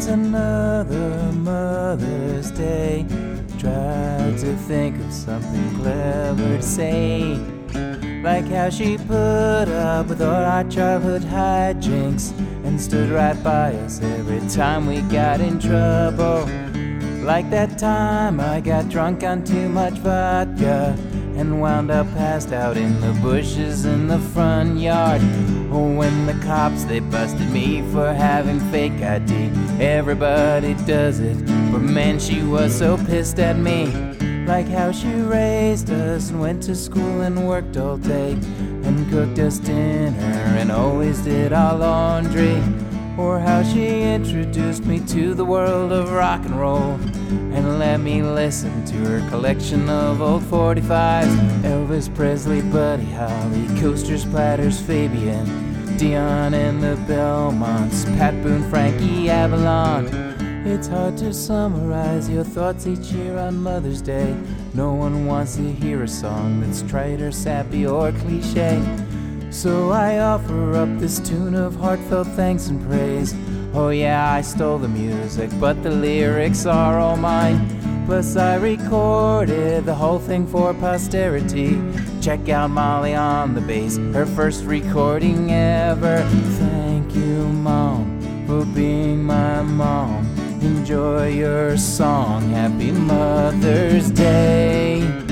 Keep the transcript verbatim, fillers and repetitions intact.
It's another Mother's Day. Tried to think of something clever to say, like how she put up with all our childhood hijinks and stood right by us every time we got in trouble. Like that time I got drunk on too much vodka and wound up passed out in the bushes in the front yard. Oh, when the cops, they busted me for having fake I D. Everybody does it, but man, she was so pissed at me. Like how she raised us and went to school and worked all day and cooked us dinner and always did our laundry. Or how she introduced me to the world of rock and roll and let me listen to her collection of old forty-fives. Elvis Presley, Buddy Holly, Coasters, Platters, Fabian, Dion and the Belmonts, Pat Boone, Frankie Avalon. It's hard to summarize your thoughts each year on Mother's Day. No one wants to hear a song that's trite or sappy or cliche. So I offer up this tune of heartfelt thanks and praise. Oh yeah, I stole the music, but the lyrics are all mine. Plus I recorded the whole thing for posterity. Check out Molly on the bass, her first recording ever. Thank you, Mom, for being my mom. Enjoy your song, Happy Mother's Day.